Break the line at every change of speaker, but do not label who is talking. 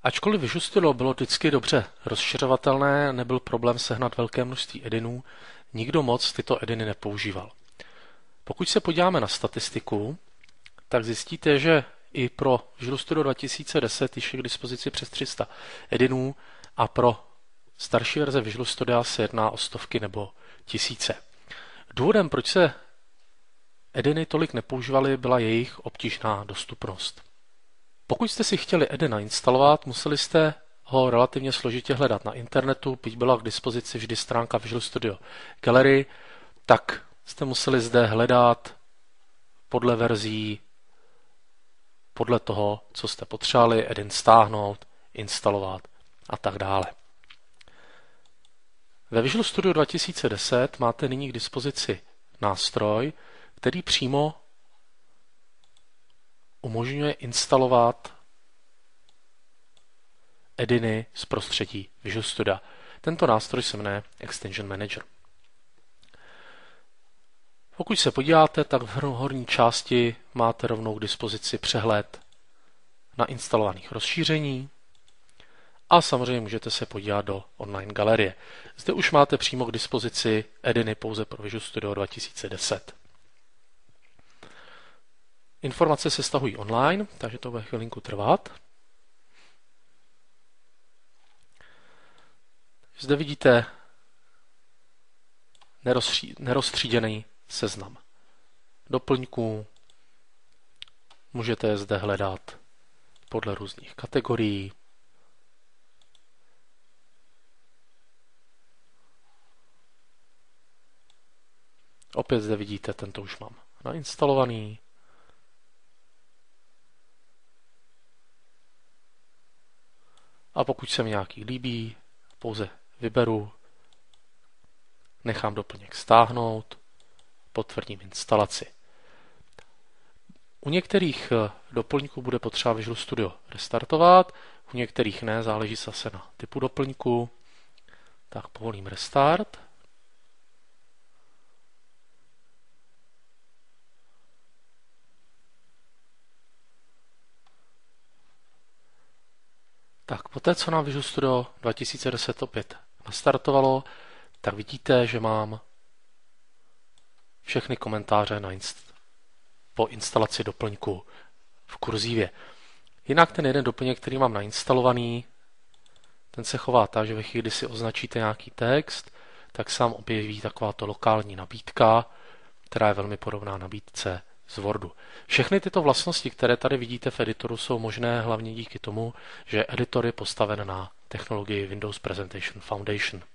Ačkoliv Visual Studio bylo vždycky dobře rozšiřovatelné, nebyl problém sehnat velké množství edinů, nikdo moc tyto ediny nepoužíval. Pokud se podíváme na statistiku, tak zjistíte, že i pro Visual Studio 2010 již je k dispozici přes 300 edinů a pro starší verze Visual Studia se jedná o stovky nebo tisíce. Důvodem, proč se ediny tolik nepoužívaly, byla jejich obtížná dostupnost. Pokud jste si chtěli Edy nainstalovat, museli jste ho relativně složitě hledat na internetu, byť byla k dispozici vždy stránka Visual Studio Gallery, tak jste museli zde hledat podle verzí, podle toho, co jste potřebovali, Edy stáhnout, instalovat a tak dále. Ve Visual Studio 2010 máte nyní k dispozici nástroj, který přímo umožňuje instalovat ediny z prostředí Visual Studia. Tento nástroj se jmenuje Extension Manager. Pokud se podíváte, tak v horní části máte rovnou k dispozici přehled na instalovaných rozšíření a samozřejmě můžete se podívat do online galerie. Zde už máte přímo k dispozici ediny pouze pro Visual Studio 2010. Informace se stahují online, takže to bude chvilinku trvat. Zde vidíte nerozstříděný seznam doplňků. Můžete je zde hledat podle různých kategorií. Opět zde vidíte, tento už mám nainstalovaný. A pokud se mi nějaký líbí, pouze vyberu, nechám doplněk stáhnout, potvrdím instalaci. U některých doplňků bude potřeba Visual Studio restartovat, u některých ne, záleží zase na typu doplňku. Tak povolím restart. Tak poté, co nám Visual Studio 2010 opět nastartovalo, tak vidíte, že mám všechny komentáře po instalaci doplňku v kurzívě. Jinak ten jeden doplněk, který mám nainstalovaný, ten se chová tak, že ve chvíli, kdy si označíte nějaký text, tak se vám objeví takováto lokální nabídka, která je velmi podobná nabídce z Wordu. Všechny tyto vlastnosti, které tady vidíte v editoru, jsou možné hlavně díky tomu, že editor je postaven na technologii Windows Presentation Foundation.